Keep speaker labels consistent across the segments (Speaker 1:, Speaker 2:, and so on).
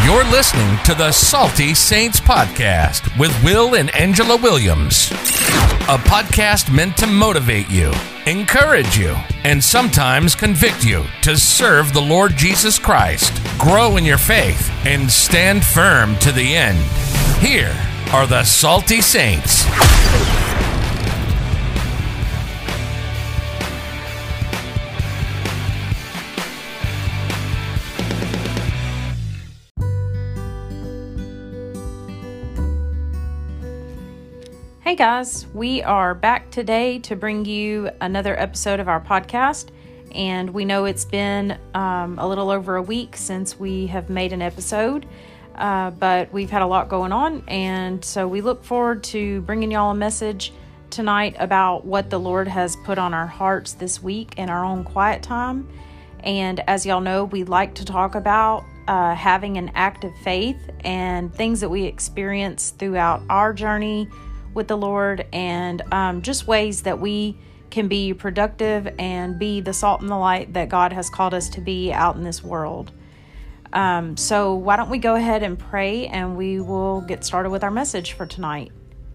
Speaker 1: You're listening to the Salty Saints Podcast with Will and Angela Williams. A podcast meant to motivate you, encourage you, and sometimes convict you to serve the Lord Jesus Christ, grow in your faith, and stand firm to the end. Here are the Salty Saints.
Speaker 2: Hey guys, we are back today to bring you another episode of our podcast, and we know it's been a little over a week since we have made an episode, but we've had a lot going on, and so we look forward to bringing y'all a message tonight about what the Lord has put on our hearts this week in our own quiet time. And as y'all know, we like to talk about having an active faith and things that we experience throughout our journey with the Lord, and just ways that we can be productive and be the salt and the light that God has called us to be out in this world. So why don't we go ahead and pray, and we will get started with our message for tonight.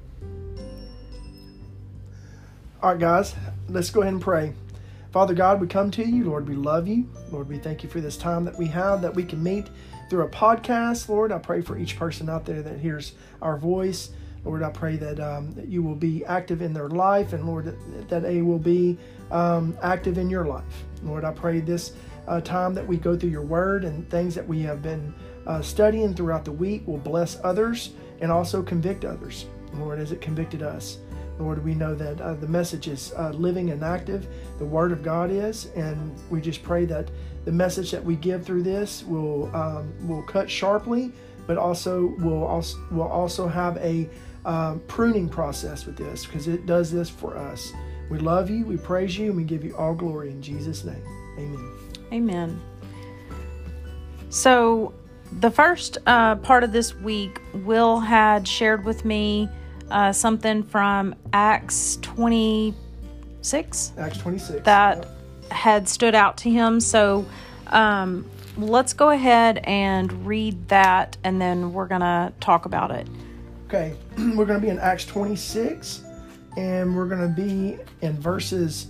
Speaker 3: All right, guys, let's go ahead and pray. Father God, we come to you. Lord, we love you. Lord, we thank you for this time that we have, that we can meet through a podcast. Lord, I pray for each person out there that hears our voice. Lord, I pray that you will be active in their life, and Lord, that they will be active in your life. Lord, I pray this time that we go through your word and things that we have been studying throughout the week will bless others and also convict others, Lord, as it convicted us. Lord, we know that the message is living and active. The word of God is, and we just pray that the message that we give through this will cut sharply, but also will also have a pruning process with this, because it does this for us. We love you, we praise you, and we give you all glory in Jesus' name. Amen.
Speaker 2: Amen. So the first part of this week, Will had shared with me something from Acts 26.
Speaker 3: Acts 26.
Speaker 2: That had stood out to him. So let's go ahead and read that, and then we're going to talk about it.
Speaker 3: Okay, we're going to be in Acts 26, and we're going to be in verses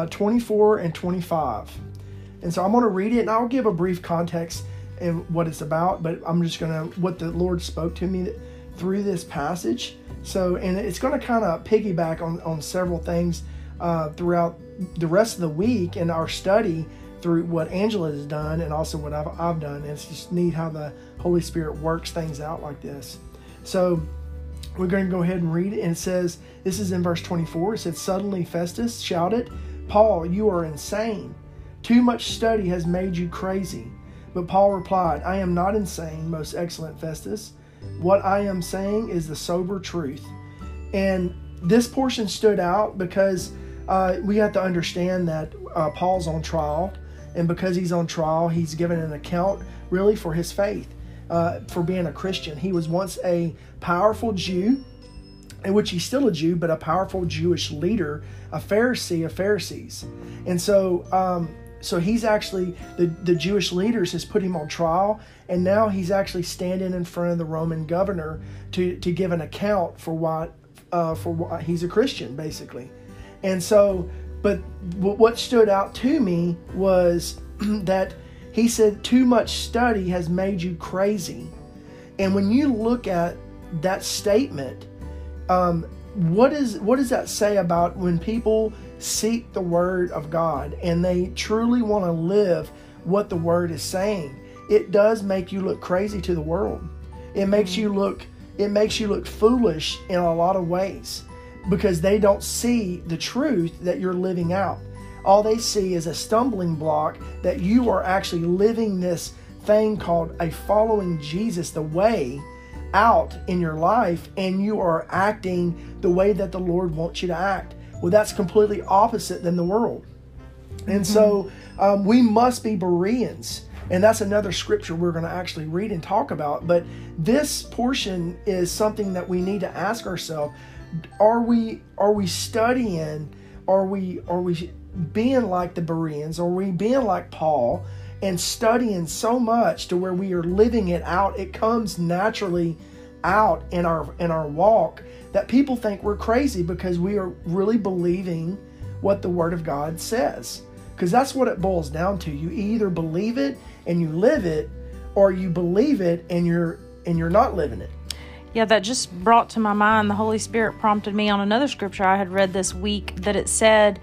Speaker 3: 24 and 25. And so I'm going to read it, and I'll give a brief context and what it's about, but I'm just going to, what the Lord spoke to me through this passage. So, and it's going to kind of piggyback on several things throughout the rest of the week in our study through what Angela has done and also what I've done. And it's just neat how the Holy Spirit works things out like this. So we're going to go ahead and read it. And it says, this is in verse 24. It said, "Suddenly Festus shouted, 'Paul, you are insane. Too much study has made you crazy.' But Paul replied, 'I am not insane, most excellent Festus. What I am saying is the sober truth.'" And this portion stood out because we have to understand that Paul's on trial. And because he's on trial, he's given an account really for his faith. For being a Christian. He was once a powerful Jew, in which he's still a Jew, but a powerful Jewish leader, a Pharisee of Pharisees. And so he's actually, the Jewish leaders has put him on trial, and now he's actually standing in front of the Roman governor to give an account for what he's a Christian, basically. And so, but what stood out to me was that he said, "Too much study has made you crazy." And when you look at that statement, what does that say about when people seek the Word of God and they truly want to live what the Word is saying? It does make you look crazy to the world. It makes you look foolish in a lot of ways, because they don't see the truth that you're living out. All they see is a stumbling block that you are actually living this thing called a following Jesus, the way out in your life, and you are acting the way that the Lord wants you to act. Well, that's completely opposite than the world. And so we must be Bereans. And that's another scripture we're going to actually read and talk about. But this portion is something that we need to ask ourselves. Are we studying? Are we being like the Bereans? Are we being like Paul and studying so much to where we are living it out. It comes naturally out in our walk that people think we're crazy because we are really believing what the Word of God says. Because that's what it boils down to. You either believe it and you live it, or you believe it and you're not living it.
Speaker 2: Yeah, that just brought to my mind, the Holy Spirit prompted me on another scripture I had read this week, that it said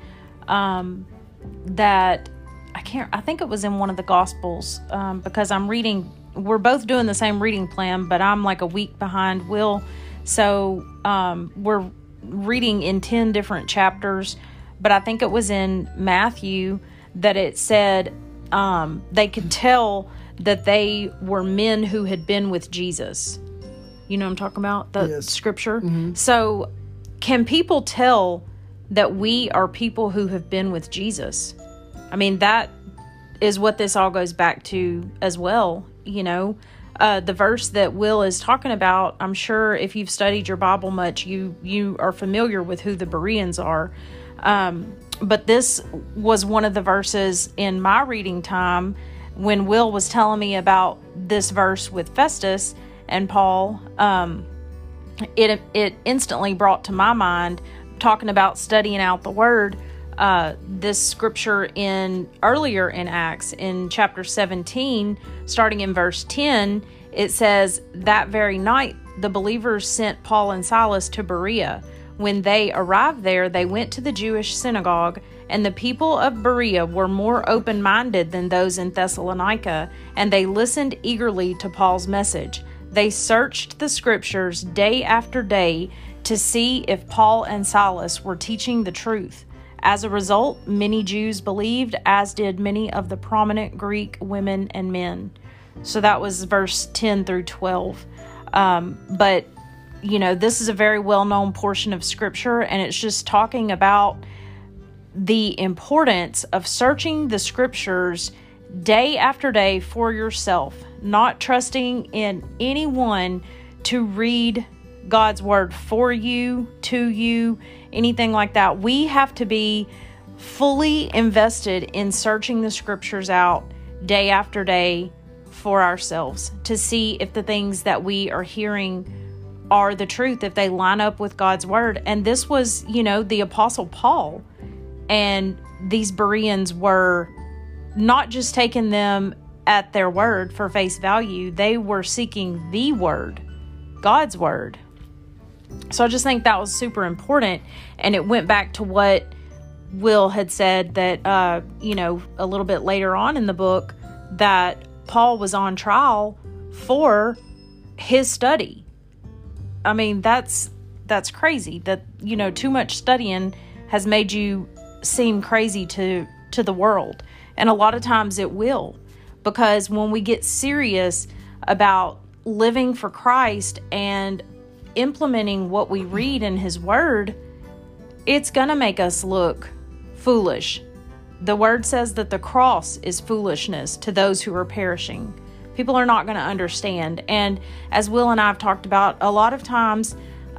Speaker 2: that I think it was in one of the Gospels, because we're both doing the same reading plan, but I'm like a week behind Will. So we're reading in 10 different chapters, but I think it was in Matthew that it said they could tell that they were men who had been with Jesus. You know what I'm talking about? The
Speaker 3: Yes.
Speaker 2: scripture.
Speaker 3: Mm-hmm.
Speaker 2: So can people tell that we are people who have been with Jesus? I mean, that is what this all goes back to as well. The verse that Will is talking about, I'm sure if you've studied your Bible much, you are familiar with who the Bereans are. But this was one of the verses in my reading time when Will was telling me about this verse with Festus and Paul. It instantly brought to my mind, talking about studying out the Word, this scripture earlier in Acts, in chapter 17, starting in verse 10, it says, "That very night the believers sent Paul and Silas to Berea. When they arrived there, they went to the Jewish synagogue, and the people of Berea were more open-minded than those in Thessalonica, and they listened eagerly to Paul's message. They searched the scriptures day after day to see if Paul and Silas were teaching the truth. As a result, many Jews believed, as did many of the prominent Greek women and men." So that was verse 10 through 12. But this is a very well-known portion of scripture, and it's just talking about the importance of searching the scriptures day after day for yourself, not trusting in anyone to read God's word for you, to you, anything like that. We have to be fully invested in searching the scriptures out day after day for ourselves to see if the things that we are hearing are the truth, if they line up with God's word. And this was, the Apostle Paul, and these Bereans were not just taking them at their word for face value. They were seeking the word, God's word. So I just think that was super important. And it went back to what Will had said that, a little bit later on in the book, that Paul was on trial for his study. I mean, that's crazy that, too much studying has made you seem crazy to the world. And a lot of times it will, because when we get serious about living for Christ and implementing what we read in His Word, it's going to make us look foolish. The Word says that the cross is foolishness to those who are perishing. People are not going to understand. And as Will and I have talked about, a lot of times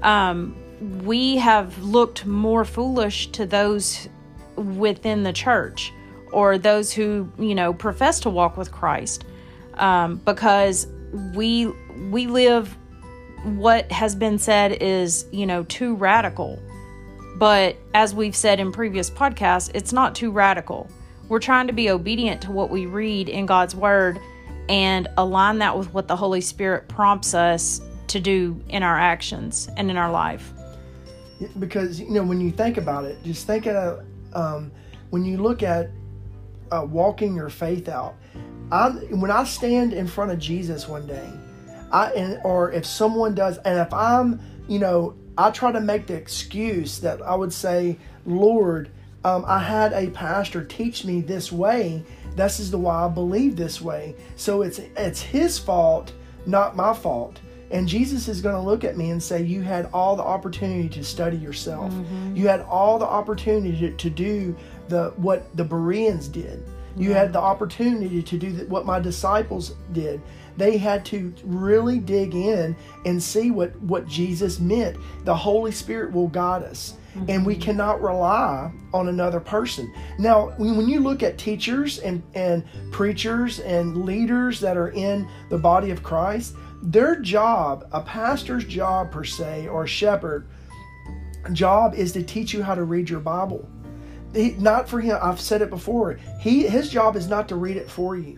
Speaker 2: we have looked more foolish to those within the church, or those who, profess to walk with Christ, because we live what has been said is, too radical. But as we've said in previous podcasts, it's not too radical. We're trying to be obedient to what we read in God's Word and align that with what the Holy Spirit prompts us to do in our actions and in our life.
Speaker 3: Because, when you think about it, just think of when you look at walking your faith out. When I stand in front of Jesus one day, or if someone does, and if I'm, I try to make the excuse that I would say, Lord, I had a pastor teach me this way. This is the why I believe this way. So it's his fault, not my fault. And Jesus is going to look at me and say, you had all the opportunity to study yourself. Mm-hmm. You had all the opportunity to do what the Bereans did. You had the opportunity to do what my disciples did. They had to really dig in and see what Jesus meant. The Holy Spirit will guide us. and we cannot rely on another person. Now, when you look at teachers and preachers and leaders that are in the body of Christ, their job, a pastor's job per se, or a shepherd job, is to teach you how to read your Bible. Not for him. I've said it before. His job is not to read it for you.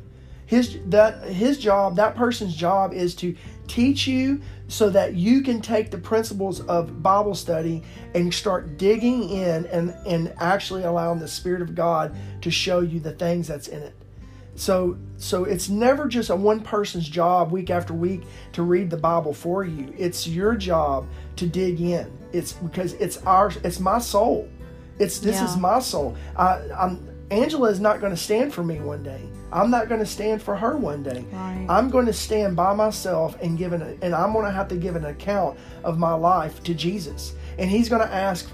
Speaker 3: That person's job is to teach you so that you can take the principles of Bible study and start digging in and actually allowing the Spirit of God to show you the things that's in it. So it's never just a one person's job week after week to read the Bible for you. It's your job to dig in. It's because it's my soul. This is my soul. Angela is not going to stand for me one day. I'm not going to stand for her one day.
Speaker 2: Right.
Speaker 3: I'm going to stand by myself and I'm going to have to give an account of my life to Jesus. And he's going to ask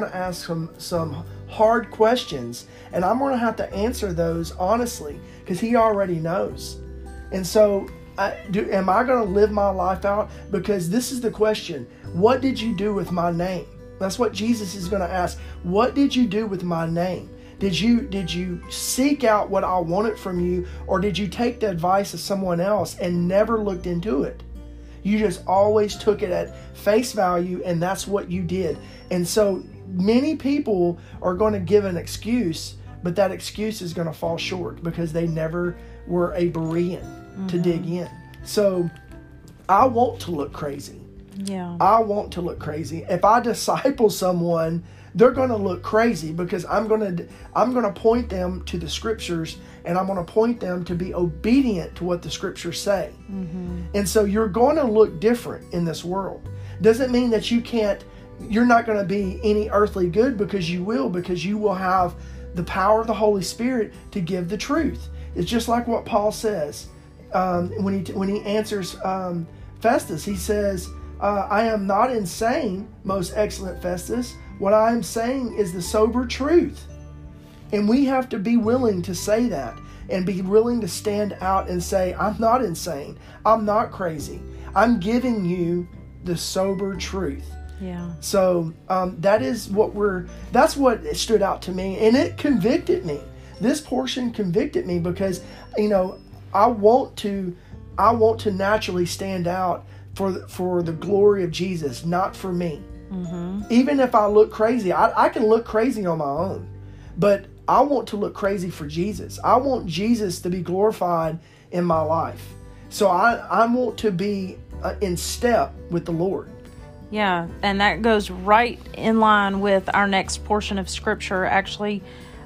Speaker 3: some hard questions, and I'm going to have to answer those honestly because he already knows. And so am I going to live my life out? Because this is the question. What did you do with my name? That's what Jesus is going to ask. What did you do with my name? Did you seek out what I wanted from you, or did you take the advice of someone else and never looked into it? You just always took it at face value, and that's what you did. And so many people are going to give an excuse, but that excuse is going to fall short because they never were a Berean to dig in. So I want to look crazy.
Speaker 2: Yeah.
Speaker 3: I want to look crazy. If I disciple someone, they're going to look crazy because I'm going to point them to the scriptures, and I'm going to point them to be obedient to what the scriptures say. And so you're going to look different in this world. Doesn't mean that you're not going to be any earthly good, because you will have the power of the Holy Spirit to give the truth. It's just like what Paul says when he answers Festus. He says, I am not insane, most excellent Festus. What I am saying is the sober truth. And we have to be willing to say that and be willing to stand out and say, I'm not insane. I'm not crazy. I'm giving you the sober truth.
Speaker 2: Yeah.
Speaker 3: So that's what stood out to me, and it convicted me. This portion convicted me because, I want to naturally stand out for the glory of Jesus, not for me. Even if I look crazy, I can look crazy on my own, but I want to look crazy for Jesus. I want Jesus to be glorified in my life. So I want to be in step with the Lord.
Speaker 2: Yeah, and that goes right in line with our next portion of Scripture, actually.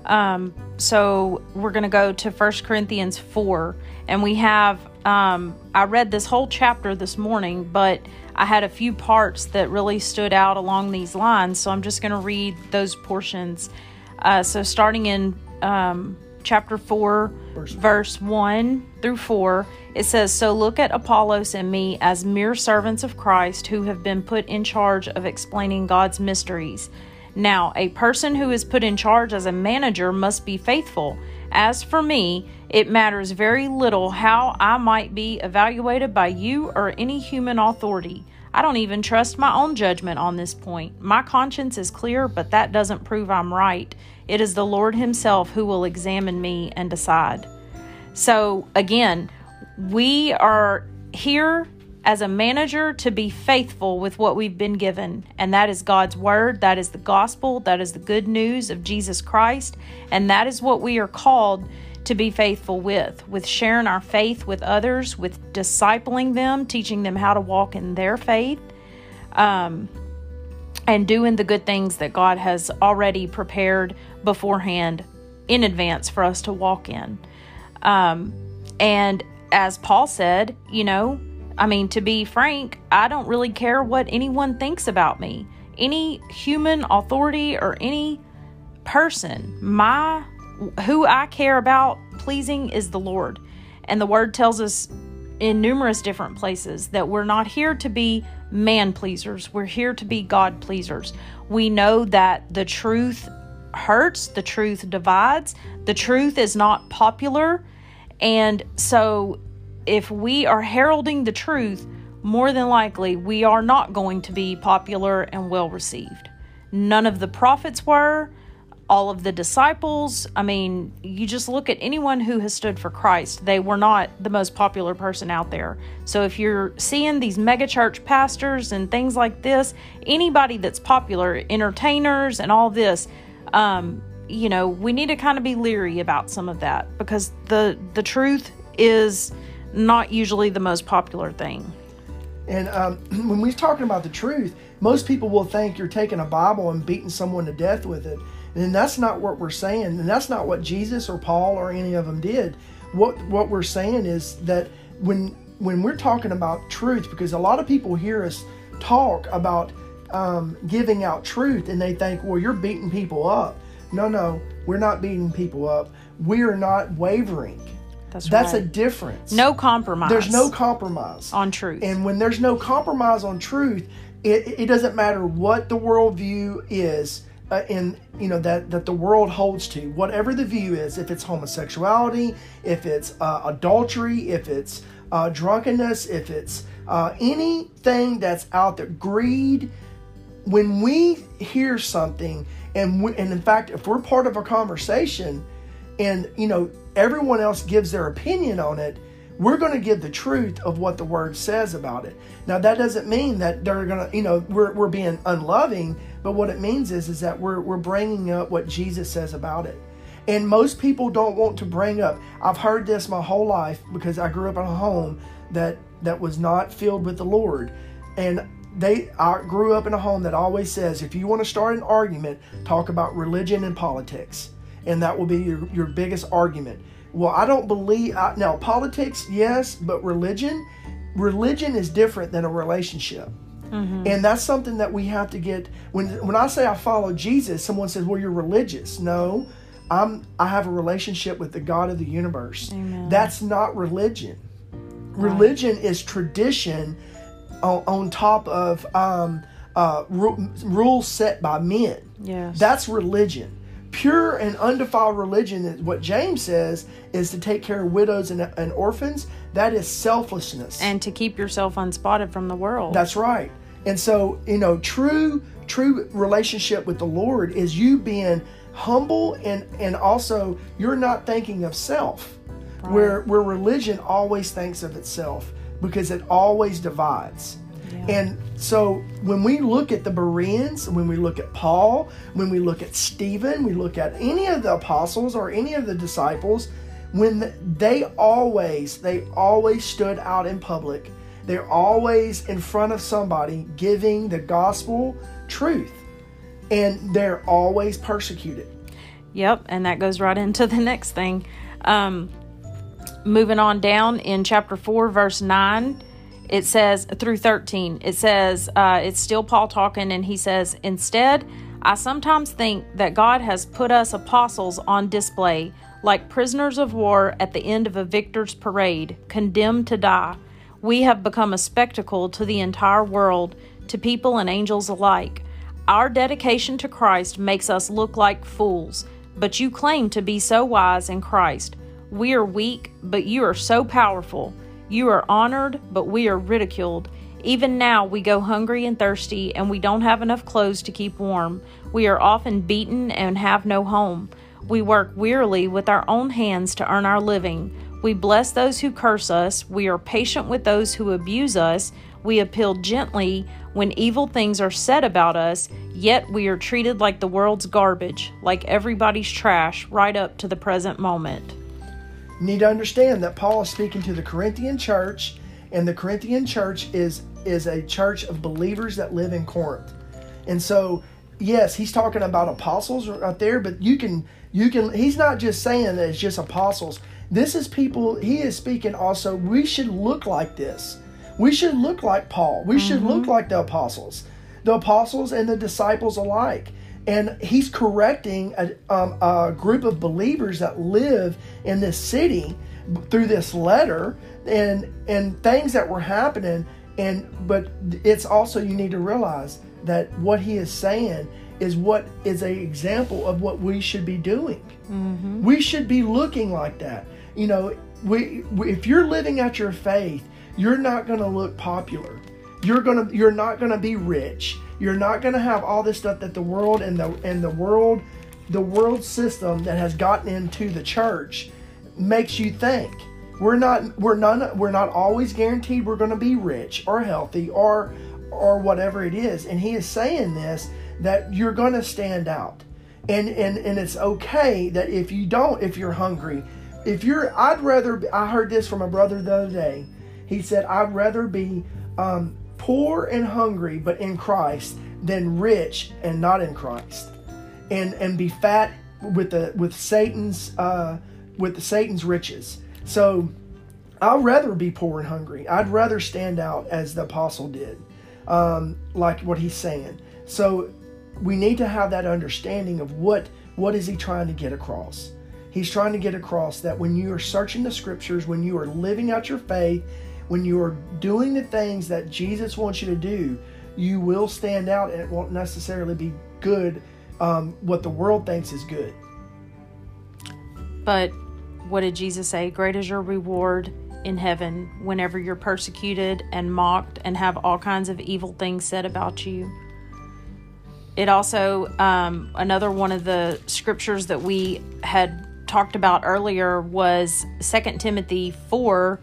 Speaker 2: So we're going to go to 1 Corinthians 4, and we have, I read this whole chapter this morning, but I had a few parts that really stood out along these lines, so I'm just going to read those portions. So starting in chapter 4, verse 1 through 4, it says, So look at Apollos and me as mere servants of Christ who have been put in charge of explaining God's mysteries. Now, a person who is put in charge as a manager must be faithful. As for me, it matters very little how I might be evaluated by you or any human authority. I don't even trust my own judgment on this point. My conscience is clear, but that doesn't prove I'm right. It is the Lord Himself who will examine me and decide. So, again, we are here as a manager to be faithful with what we've been given, and that is God's Word, that is the gospel, that is the good news of Jesus Christ, and that is what we are called to be faithful with sharing our faith with others, with discipling them, teaching them how to walk in their faith, and doing the good things that God has already prepared beforehand in advance for us to walk in. And as Paul said, to be frank, I don't really care what anyone thinks about me. Any human authority or any person, who I care about pleasing is the Lord. And the Word tells us in numerous different places that we're not here to be man pleasers. We're here to be God pleasers. We know that the truth hurts, the truth divides, the truth is not popular. And so if we are heralding the truth, more than likely we are not going to be popular and well received. None of the prophets were. All of the disciples, I mean, you just look at anyone who has stood for Christ. They were not the most popular person out there. So if you're seeing these megachurch pastors and things like this, anybody that's popular, entertainers and all this, we need to kind of be leery about some of that, because the truth is not usually the most popular thing.
Speaker 3: And when we're talking about the truth, most people will think you're taking a Bible and beating someone to death with it. And that's not what we're saying. And that's not what Jesus or Paul or any of them did. What we're saying is that when we're talking about truth, because a lot of people hear us talk about giving out truth and they think, well, you're beating people up. No, we're not beating people up. We are not wavering. That's
Speaker 2: right.
Speaker 3: a difference.
Speaker 2: No compromise.
Speaker 3: There's no compromise
Speaker 2: on truth.
Speaker 3: And when there's no compromise on truth, it doesn't matter what the worldview is. That the world holds to, whatever the view is, if it's homosexuality, if it's adultery, if it's drunkenness, if it's anything that's out there, greed. When we hear something, and in fact, if we're part of a conversation, and everyone else gives their opinion on it, we're going to give the truth of what the Word says about it. Now, that doesn't mean that they're going to, we're being unloving, but what it means is that we're bringing up what Jesus says about it. And most people don't want to bring up, I've heard this my whole life because I grew up in a home that was not filled with the Lord. And I grew up in a home that always says, if you want to start an argument, talk about religion and politics. And that will be your biggest argument. Well, I don't believe, now politics, yes, but religion is different than a relationship. Mm-hmm. And that's something that we have to get, when I say I follow Jesus, someone says, well, you're religious. No, I have a relationship with the God of the universe.
Speaker 2: Amen.
Speaker 3: That's not religion. Right. Religion is tradition on top of rules set by men.
Speaker 2: Yes.
Speaker 3: That's religion. Pure and undefiled religion, is what James says, is to take care of widows and orphans. That is selflessness.
Speaker 2: And to keep yourself unspotted from the world.
Speaker 3: That's right. And so, true relationship with the Lord is you being humble and also you're not thinking of self. Right. Where religion always thinks of itself because it always divides. Yeah. And so when we look at the Bereans, when we look at Paul, when we look at Stephen, we look at any of the apostles or any of the disciples, when they always stood out in public. They're always in front of somebody giving the gospel truth. And they're always persecuted.
Speaker 2: Yep, and that goes right into the next thing. Moving on down in chapter 4, verse 9, it says, through 13, it says, it's still Paul talking, and he says, instead, I sometimes think that God has put us apostles on display, like prisoners of war at the end of a victor's parade, condemned to die. We have become a spectacle to the entire world, to people and angels alike. Our dedication to Christ makes us look like fools, but you claim to be so wise in Christ. We are weak, but you are so powerful. You are honored, but we are ridiculed. Even now we go hungry and thirsty, and we don't have enough clothes to keep warm. We are often beaten and have no home. We work wearily with our own hands to earn our living. We bless those who curse us. We are patient with those who abuse us. We appeal gently when evil things are said about us, yet we are treated like the world's garbage, like everybody's trash, right up to the present moment.
Speaker 3: You need to understand that Paul is speaking to the Corinthian church, and the Corinthian church is a church of believers that live in Corinth. And so, yes, he's talking about apostles right there, but you can he's not just saying that it's just apostles. This is people, he is speaking also, we should look like this. We should look like Paul. We should look like the apostles and the disciples alike. And he's correcting a group of believers that live in this city through this letter and things that were happening. But it's also, you need to realize that what he is saying is what is an example of what we should be doing. Mm-hmm. We should be looking like that. If you're living out your faith, you're not going to look popular. you're not gonna be rich. You're not gonna have all this stuff that the world and the world system that has gotten into the church makes you think. We're not always guaranteed we're gonna be rich or healthy or whatever it is. And he is saying this, that you're gonna stand out. And it's okay that if you're hungry, I heard this from a brother the other day. He said, I'd rather be poor and hungry, but in Christ, than rich and not in Christ, and be fat with Satan's riches. So I'd rather be poor and hungry. I'd rather stand out as the apostle did, like what he's saying. So we need to have that understanding of what is he trying to get across. He's trying to get across that when you are searching the scriptures, when you are living out your faith, when you are doing the things that Jesus wants you to do, you will stand out, and it won't necessarily be good, what the world thinks is good.
Speaker 2: But what did Jesus say? Great is your reward in heaven whenever you're persecuted and mocked and have all kinds of evil things said about you. It also, another one of the scriptures that we had talked about earlier was 2 Timothy 4,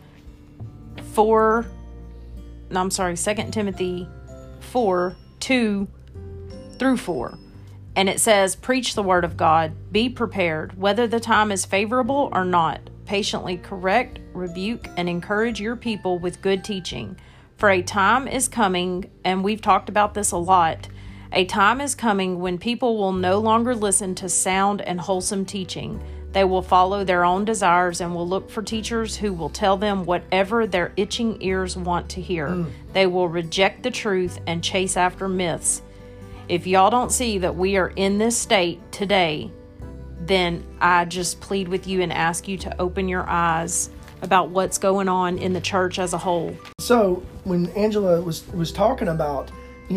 Speaker 2: 2 through 4. And it says, preach the word of God, be prepared, whether the time is favorable or not. Patiently correct, rebuke, and encourage your people with good teaching. For a time is coming, and we've talked about this a lot, a time is coming when people will no longer listen to sound and wholesome teaching. They will follow their own desires and will look for teachers who will tell them whatever their itching ears want to hear. They will reject the truth and chase after myths. If y'all don't see that we are in this state today, then I just plead with you and ask you to open your eyes about what's going on in the church as a whole.
Speaker 3: So when Angela was talking about,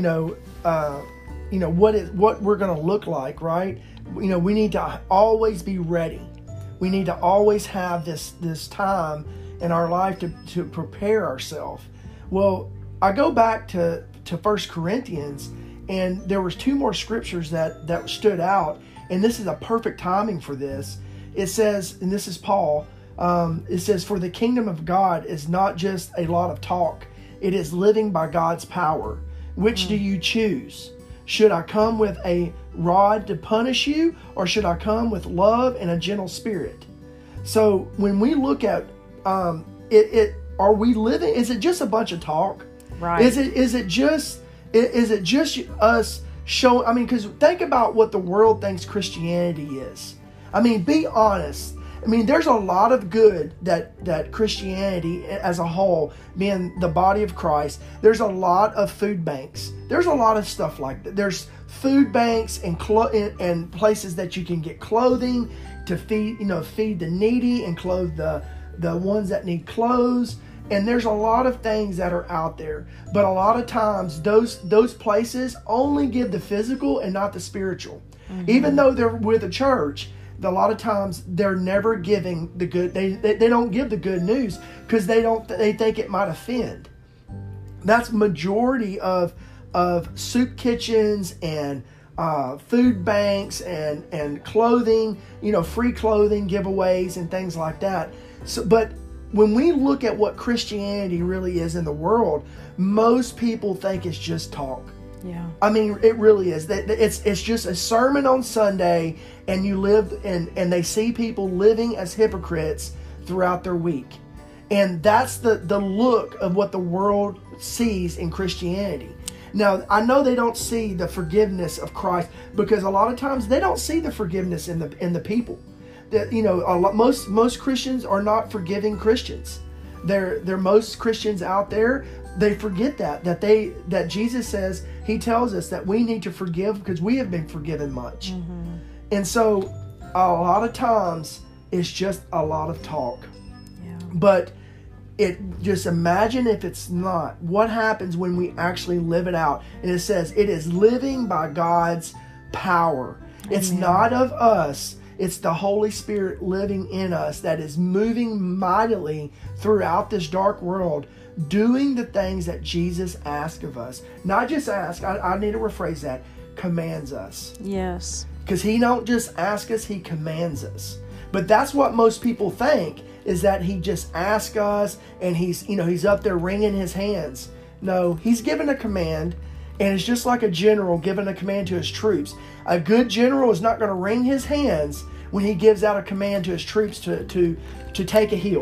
Speaker 3: what we're going to look like, right? We need to always be ready. We need to always have this time in our life to prepare ourselves. Well, I go back to 1 Corinthians, and there was two more scriptures that stood out, and this is a perfect timing for this. It says, and this is Paul, it says, for the kingdom of God is not just a lot of talk. It is living by God's power. Which do you choose? Should I come with a rod to punish you, or should I come with love and a gentle spirit? So when we look at it, are we living? Is it just a bunch of talk?
Speaker 2: Right.
Speaker 3: Is it just us showing? I mean, because think about what the world thinks Christianity is. I mean, be honest. I mean, there's a lot of good that Christianity as a whole, being the body of Christ, there's a lot of food banks. There's a lot of stuff like that. There's food banks and places that you can get clothing to feed the needy and clothe the ones that need clothes. And there's a lot of things that are out there. But a lot of times those places only give the physical and not the spiritual. Mm-hmm. Even though they're with a church, a lot of times they're never giving the good. They don't give the good news because they think it might offend. That's majority of soup kitchens and food banks and clothing, free clothing giveaways and things like that. So, but when we look at what Christianity really is in the world, most people think it's just talk.
Speaker 2: Yeah.
Speaker 3: I mean, it really is. It's just a sermon on Sunday, and you live and they see people living as hypocrites throughout their week. And that's the look of what the world sees in Christianity. Now, I know they don't see the forgiveness of Christ, because a lot of times they don't see the forgiveness in the people. That most Christians are not forgiving Christians. They're most Christians out there, they forget that Jesus says, he tells us that we need to forgive because we have been forgiven much. Mm-hmm. And so a lot of times it's just a lot of talk. Yeah. But just imagine if it's not. What happens when we actually live it out? And it says it is living by God's power. Amen. It's not of us. It's the Holy Spirit living in us that is moving mightily throughout this dark world, doing the things that Jesus asks of us. Not just ask, I need to rephrase that, commands us.
Speaker 2: Yes.
Speaker 3: Because he don't just ask us, he commands us. But that's what most people think, is that he just asks us and he's up there wringing his hands. No, he's given a command, and it's just like a general giving a command to his troops. A good general is not going to wring his hands when he gives out a command to his troops to take a hill.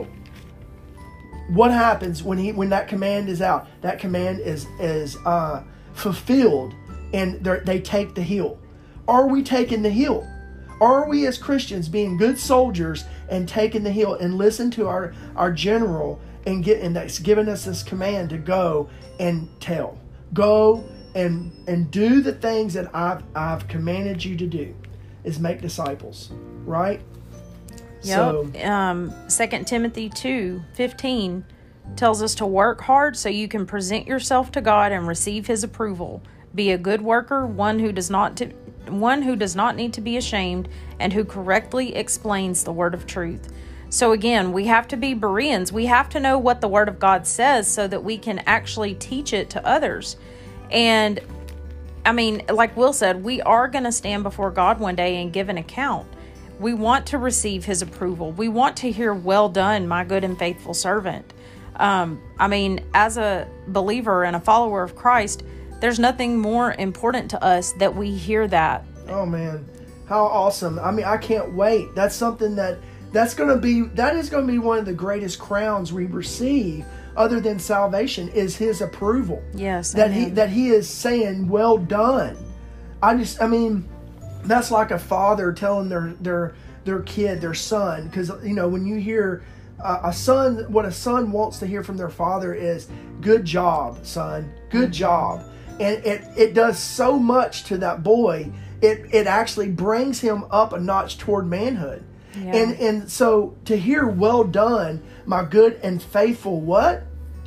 Speaker 3: What happens when that command is out? That command is fulfilled, and they take the hill. Are we taking the hill? Are we as Christians being good soldiers and taking the hill and listen to our general and that's given us this command to go and tell, go and do the things that I've commanded you to do, is make disciples, right?
Speaker 2: Yep. 2 Timothy 2:15 tells us to work hard so you can present yourself to God and receive His approval. Be a good worker, one who does not need to be ashamed, and who correctly explains the word of truth. So again, we have to be Bereans. We have to know what the word of God says so that we can actually teach it to others. And I mean, like Will said, we are going to stand before God one day and give an account. We want to receive His approval. We want to hear, "Well done, my good and faithful servant." I mean, as a believer and a follower of Christ, there's nothing more important to us that we hear that.
Speaker 3: Oh man, how awesome. I mean, I can't wait. That's something that is going to be one of the greatest crowns we receive, other than salvation, is His approval.
Speaker 2: Yes.
Speaker 3: That he is saying, "Well done." I mean, that's like a father telling their kid, their son, because when you hear what a son wants to hear from their father is, "Good job, son. Good job." And it does so much to that boy. It actually brings him up a notch toward manhood.
Speaker 2: Yeah.
Speaker 3: And so to hear, "Well done, my good and faithful" what?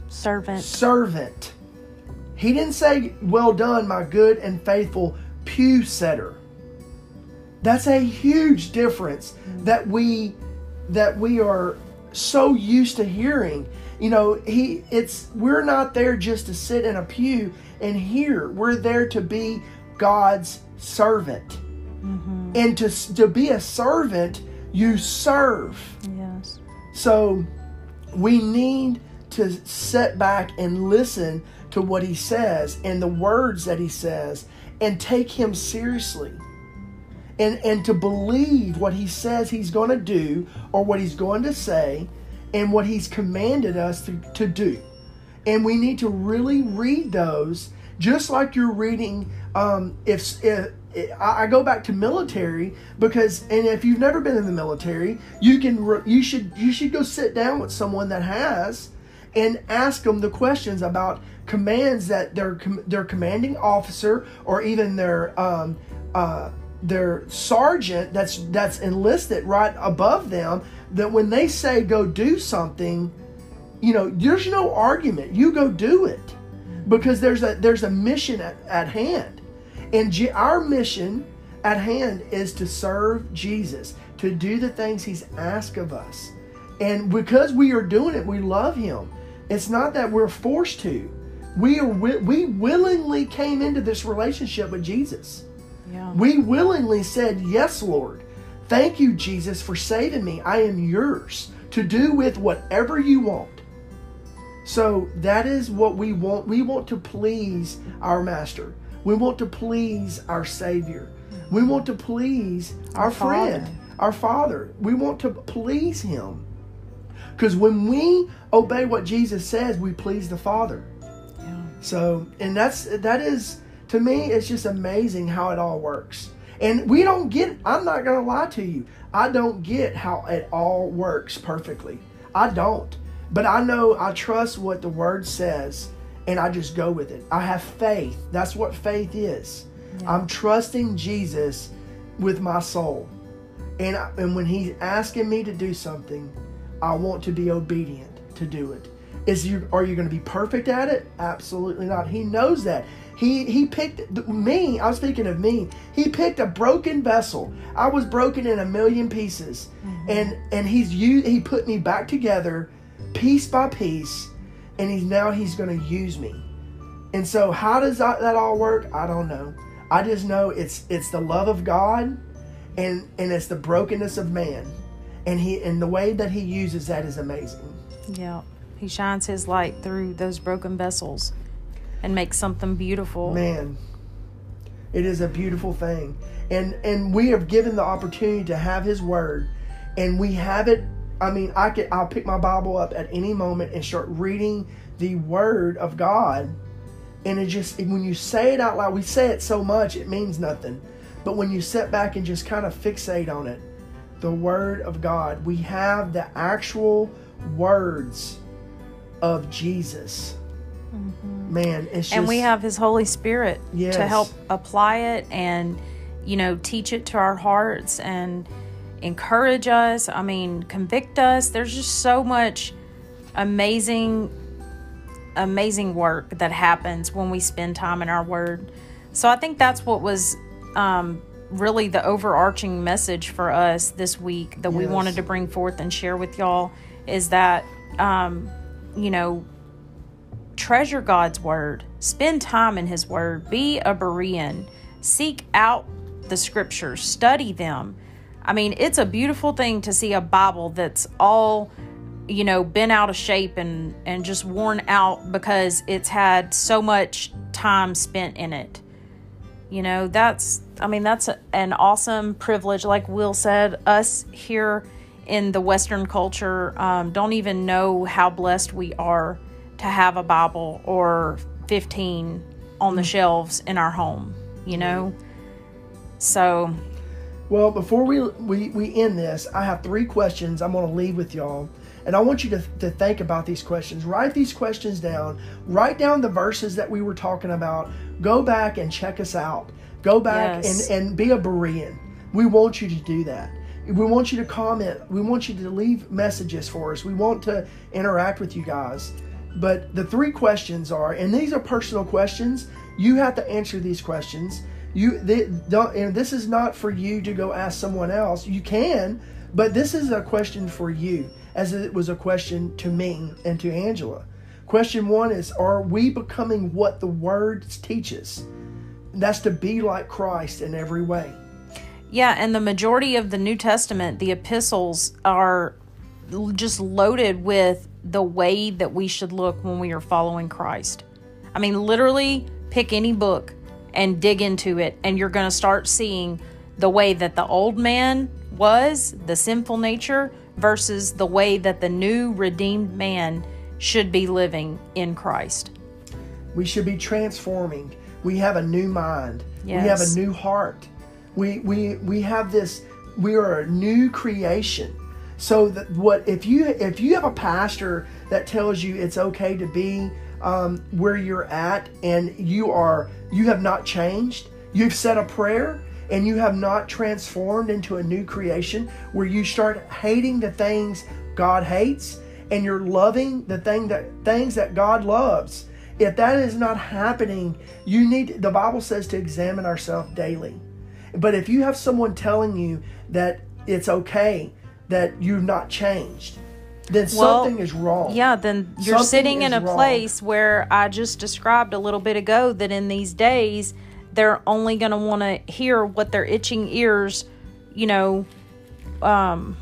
Speaker 3: Servant. He didn't say, "Well done, my good and faithful pew setter." That's a huge difference that we are so used to hearing. We're not there just to sit in a pew and hear. We're there to be God's servant. Mm-hmm. And to be a servant, you serve.
Speaker 2: Yes.
Speaker 3: So we need to sit back and listen to what He says and the words that He says, and take Him seriously. And to believe what He says He's going to do, or what He's going to say, and what He's commanded us to do. And we need to really read those, just like you're reading. If I go back to military, and if you've never been in the military, you should go sit down with someone that has, and ask them the questions about commands that their commanding officer, or even their sergeant that's enlisted right above them, that when they say go do something, there's no argument. You go do it, because there's a mission at hand. And our mission at hand is to serve Jesus, to do the things He's asked of us. And because we are doing it, we love Him. It's not that we're forced to. We willingly came into this relationship with Jesus.
Speaker 2: Yeah.
Speaker 3: We willingly said, "Yes, Lord. Thank you, Jesus, for saving me. I am yours to do with whatever you want." So that is what we want. We want to please our Master. We want to please our Savior. We want to please our friend, our Father. We want to please Him. Because when we obey what Jesus says, we please the Father.
Speaker 2: Yeah.
Speaker 3: So, and that is, to me, it's just amazing how it all works. And we don't get, I'm not going to lie to you, I don't get how it all works perfectly. I don't. But I know, I trust what the Word says, and I just go with it. I have faith. That's what faith is. Yeah. I'm trusting Jesus with my soul. And when He's asking me to do something, I want to be obedient to do it. Are you going to be perfect at it? Absolutely not. He knows that. He picked me. I was speaking of me. He picked a broken vessel. I was broken in a million pieces. Mm-hmm. And he put me back together piece by piece. and he's going to use me. And so how does that all work? I don't know. I just know it's the love of God, and it's the brokenness of man, and the way that he uses that is amazing.
Speaker 2: Yeah, he shines his light through those broken vessels and makes something beautiful.
Speaker 3: Man, it is a beautiful thing, and we are given the opportunity to have his word, and we have it. I mean, I'll pick my Bible up at any moment and start reading the word of God. And it just, when you say it out loud, we say it so much, it means nothing. But when you sit back and just kind of fixate on it, the word of God, we have the actual words of Jesus. Mm-hmm. Man, it's just...
Speaker 2: And we have his Holy Spirit
Speaker 3: yes.
Speaker 2: to help apply it and, teach it to our hearts and encourage us. I mean, convict us. There's just so much amazing work that happens when we spend time in our word. So I think that's what was really the overarching message for us this week that we wanted to bring forth and share with y'all, is that treasure God's word, spend time in his word, be a Berean, seek out the scriptures, study them. I mean, it's a beautiful thing to see a Bible that's all been out of shape and just worn out because it's had so much time spent in it. That's an awesome privilege. Like Will said, us here in the Western culture don't even know how blessed we are to have a Bible or 15 on the shelves in our home, So...
Speaker 3: Well, before we end this, I have 3 questions I'm going to leave with y'all. And I want you to think about these questions. Write these questions down. Write down the verses that we were talking about. Go back and check us out. Go back and be a Berean. We want you to do that. We want you to comment. We want you to leave messages for us. We want to interact with you guys. But the 3 questions are, and these are personal questions. You have to answer these questions. And this is not for you to go ask someone else. You can, but this is a question for you, as it was a question to me and to Angela. Question 1 is, are we becoming what the Word teaches? That's to be like Christ in every way.
Speaker 2: Yeah, and the majority of the New Testament, the epistles, are just loaded with the way that we should look when we are following Christ. I mean, literally pick any book and dig into it, and you're going to start seeing the way that the old man was, the sinful nature, versus the way that the new redeemed man should be living in Christ.
Speaker 3: We should be transforming. We have a new mind.
Speaker 2: Yes.
Speaker 3: We have a new heart. We have this. We are a new creation. So that if you have a pastor that tells you it's okay to be where you're at, and you have not changed, you've said a prayer and you have not transformed into a new creation where you start hating the things God hates and you're loving the things that God loves. If that is not happening, the Bible says to examine ourselves daily. But if you have someone telling you that it's okay, that you've not changed, then something is wrong.
Speaker 2: Yeah, then you're sitting in a place where I just described a little bit ago that in these days, they're only going to want to hear what their itching ears, they're going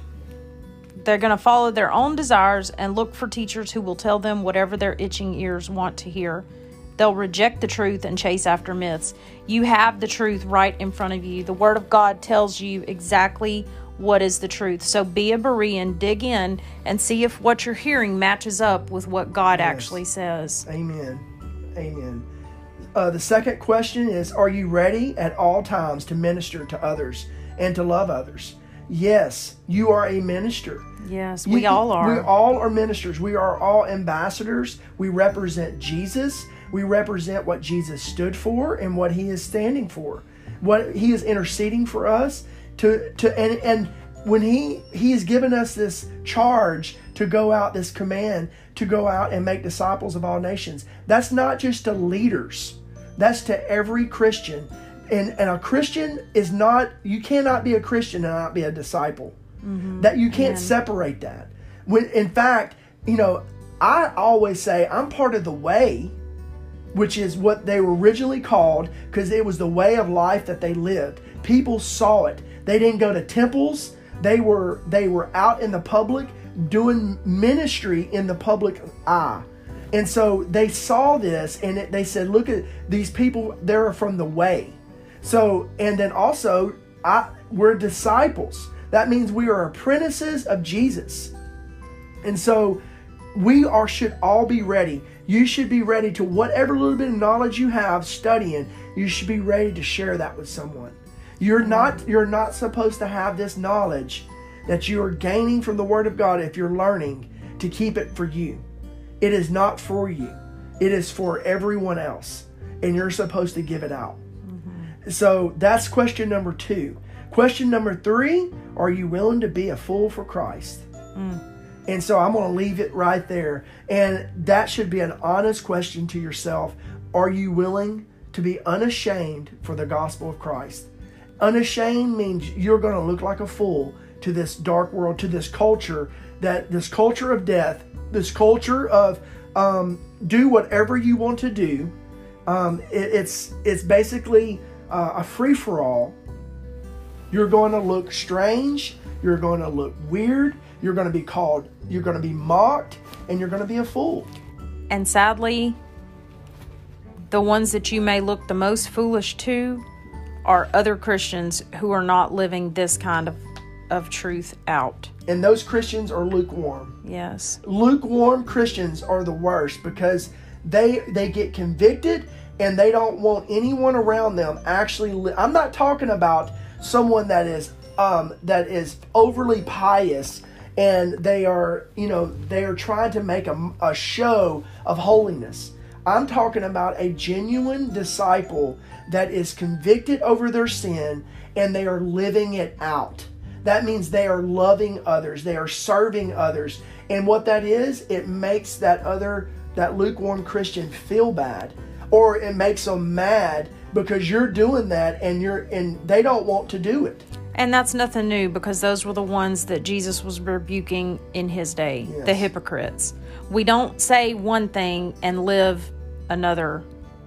Speaker 2: to follow their own desires and look for teachers who will tell them whatever their itching ears want to hear. They'll reject the truth and chase after myths. You have the truth right in front of you. The Word of God tells you exactly what is the truth. So be a Berean, dig in, and see if what you're hearing matches up with what God actually says.
Speaker 3: Amen. Amen. The second question is, are you ready at all times to minister to others and to love others? Yes, you are a minister.
Speaker 2: Yes, we all are.
Speaker 3: We all are ministers. We are all ambassadors. We represent Jesus. We represent what Jesus stood for and what he is standing for. What he is interceding for us and when he has given us this charge to go out, this command to go out and make disciples of all nations. That's not just to leaders. That's to every Christian. And a Christian is not, you cannot be a Christian and not be a disciple. Mm-hmm. That you can't separate that. When in fact, I always say I'm part of the way, which is what they were originally called, because it was the way of life that they lived. People saw it. They didn't go to temples. They were out in the public doing ministry in the public eye. And so they saw this, and they said, look at these people, they're from the way. So, and then also, we're disciples. That means we are apprentices of Jesus. And so should all be ready. You should be ready to whatever little bit of knowledge you have studying, you should be ready to share that with someone. You're not supposed to have this knowledge that you are gaining from the Word of God, if you're learning, to keep it for you. It is not for you. It is for everyone else. And you're supposed to give it out. Mm-hmm. So that's question number 2. Question number 3, are you willing to be a fool for Christ? And so I'm going to leave it right there. And that should be an honest question to yourself. Are you willing to be unashamed for the gospel of Christ? Unashamed means you're going to look like a fool to this dark world, to this culture of death, this culture of do whatever you want to do. It's basically a free-for-all. You're going to look strange. You're going to look weird. You're going to be called, you're going to be mocked, and you're going to be a fool.
Speaker 2: And sadly, the ones that you may look the most foolish to are other Christians who are not living this kind of truth out.
Speaker 3: And those Christians are lukewarm.
Speaker 2: Yes.
Speaker 3: Lukewarm Christians are the worst, because they get convicted and they don't want anyone around them actually. I'm not talking about someone that is overly pious and they are trying to make a show of holiness. I'm talking about a genuine disciple that is convicted over their sin and they are living it out. That means they are loving others. They are serving others. And what that is, it makes that lukewarm Christian feel bad, or it makes them mad because you're doing that and they don't want to do it.
Speaker 2: And that's nothing new, because those were the ones that Jesus was rebuking in his day, yes. The hypocrites. We don't say one thing and live another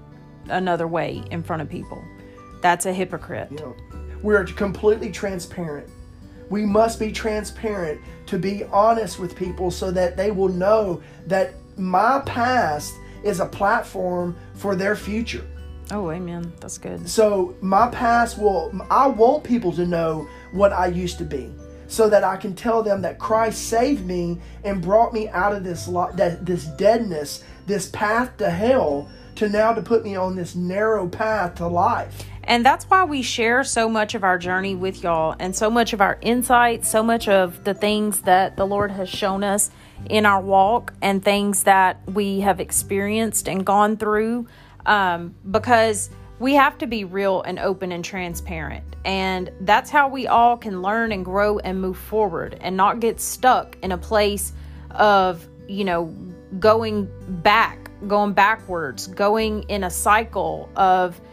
Speaker 2: way in front of people. That's a hypocrite.
Speaker 3: We're completely transparent. We must be transparent to be honest with people so that they will know that my past is a platform for their future.
Speaker 2: Oh, amen. That's good.
Speaker 3: So my past I want people to know what I used to be, so that I can tell them that Christ saved me and brought me out of this deadness, this path to hell, to put me on this narrow path to life.
Speaker 2: And that's why we share so much of our journey with y'all, and so much of our insights, so much of the things that the Lord has shown us in our walk, and things that we have experienced and gone through. Because we have to be real and open and transparent. And that's how we all can learn and grow and move forward, and not get stuck in a place of, going backwards, going in a cycle of,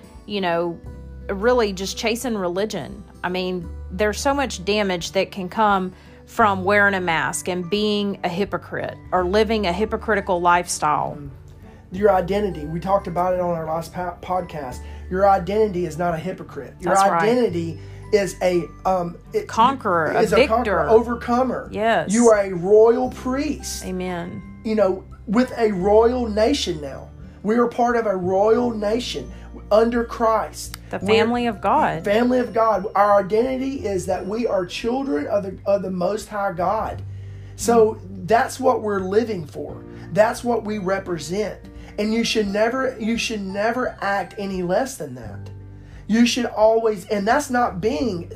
Speaker 2: really just chasing religion. I mean, there's so much damage that can come from wearing a mask and being a hypocrite or living a hypocritical lifestyle.
Speaker 3: Your identity, we talked about it on our last podcast. Your identity is not a hypocrite. Your
Speaker 2: That's
Speaker 3: identity is a
Speaker 2: conqueror, a victor,
Speaker 3: overcomer.
Speaker 2: Yes.
Speaker 3: You are a royal priest.
Speaker 2: Amen.
Speaker 3: With a royal nation now. We are part of a royal nation under Christ.
Speaker 2: The family of God.
Speaker 3: Family of God. Our identity is that we are children of the Most High God. So that's what we're living for. That's what we represent. And you should never act any less than that. You should always, and that's not being,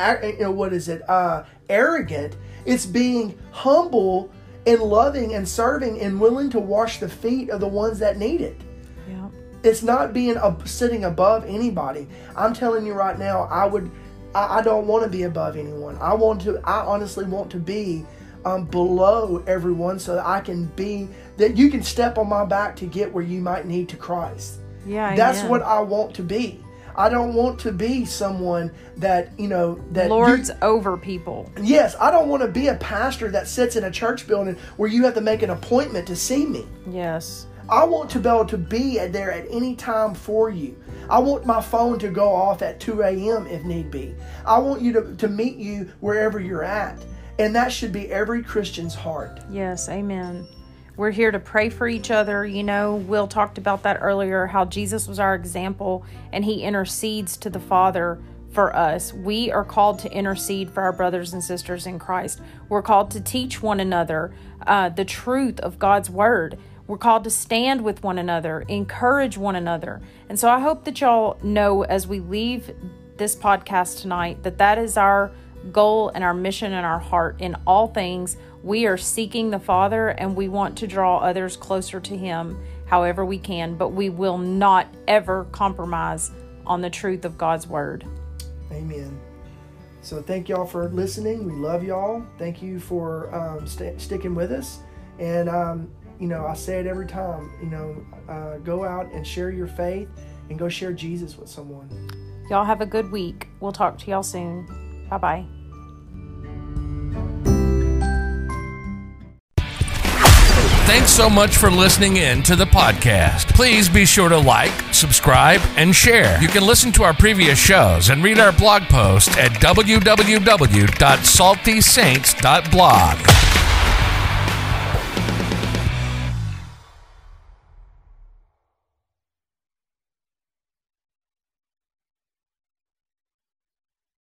Speaker 3: arrogant. It's being humble and loving and serving and willing to wash the feet of the ones that need it.
Speaker 2: Yeah.
Speaker 3: It's not being sitting above anybody. I'm telling you right now, I don't want to be above anyone. I honestly want to be below everyone, so that you can step on my back to get where you might need to Christ.
Speaker 2: Yeah,
Speaker 3: that's
Speaker 2: amen.
Speaker 3: what I want to be. I don't want to be someone that, that
Speaker 2: lords over people.
Speaker 3: Yes, I don't want to be a pastor that sits in a church building where you have to make an appointment to see me.
Speaker 2: Yes.
Speaker 3: I want to be able to be there at any time for you. I want my phone to go off at 2 a.m. if need be. I want you to meet you wherever you're at. And that should be every Christian's heart.
Speaker 2: Yes, amen. We're here to pray for each other. Will talked about that earlier, how Jesus was our example and he intercedes to the Father for us. We are called to intercede for our brothers and sisters in Christ. We're called to teach one another the truth of God's word. We're called to stand with one another, encourage one another. And so I hope that y'all know as we leave this podcast tonight that is our goal and our mission and our heart in all things. We are seeking the Father and we want to draw others closer to him however we can, but we will not ever compromise on the truth of God's word.
Speaker 3: Amen. So thank y'all for listening. We love y'all. Thank you for sticking with us. And, I say it every time, go out and share your faith and go share Jesus with someone.
Speaker 2: Y'all have a good week. We'll talk to y'all soon. Bye-bye.
Speaker 1: Thanks so much for listening in to the podcast. Please be sure to like, subscribe, and share. You can listen to our previous shows and read our blog post at www.saltysaints.blog.